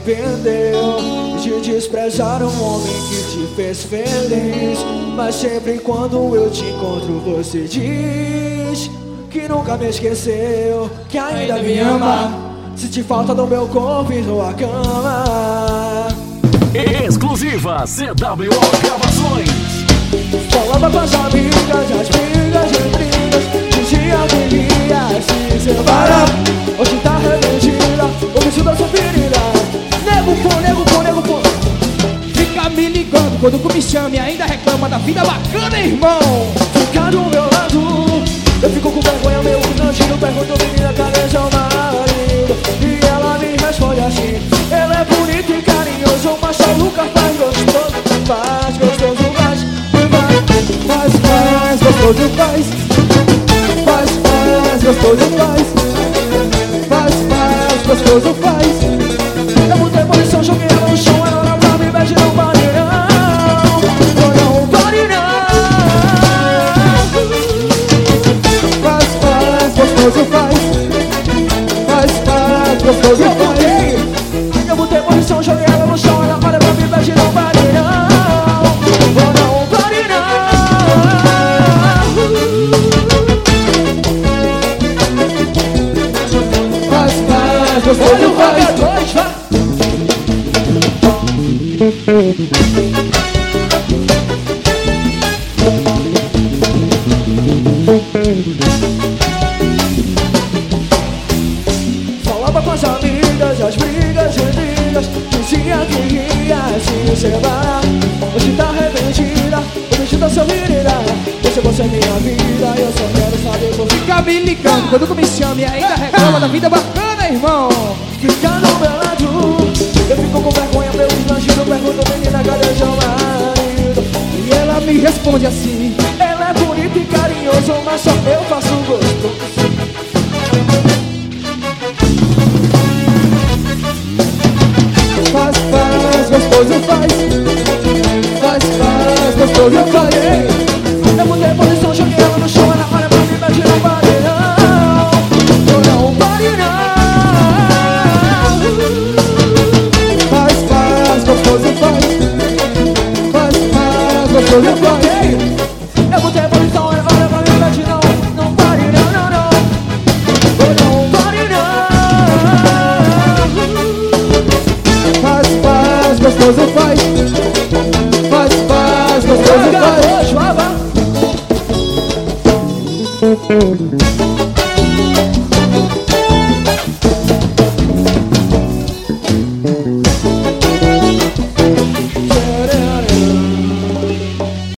arrependeu de desprezar um homem que te fez feliz. Mas sempre quando eu te encontro você diz que nunca me esqueceu, que ainda me ama. Se te falta do meu corpo e sua cama. Exclusiva CWO Gravações. Falava com as amigas, as brigas e brigas, dizia que ia se separar. Hoje tá arrependida, o vício da sua ferida. Nego pô, nego pô, nego pô. Fica me ligando quando me chama e ainda reclama da vida bacana, irmão. Fica do meu lado, eu fico com vergonha, meu cantinho. Pergunto, menina, cadê seu marido? E ela me responde assim: ele é bonito e carinhoso, mas só nunca faz gostoso. Faz gostoso, faz gostoso, faz gostoso, faz gostoso, faz. Eu mudei posição, joguei ela no chão, ela olha pra mim, beijo, não pare não, não pare não. Faz gostoso, faz gostoso, faz. Eu mudei posição, joguei ela no chão, ela olha pra mim, beijo, não pare não, não pare não. Faz gostoso, faz. Falava com as amigas, as brigas e brigas, dizia que ia se separar. Hoje tá arrependida, o bicho da sua menina. Você é minha vida, eu só quero saber por que. Fica me ligando quando me chama e ainda reclama da vida bacana, irmão. Fica no meu lado, eu fico com vergonha, meu imagino. Pergunto, menina, cadê seu marido? E ela me responde assim: ele é bonito e carinhoso, mas só eu faço gostoso. Faz gostoso, faz gostoso, faz. Eu mudei posição, joguei ela no chão, ela olha pra mim, beijo, não pare não, não pare não. Faz gostoso, faz gostoso, faz. Eu mudei posição, ela olha pra mim, beijo, não pare não, não pare não. Faz gostoso, faz gostoso, faz.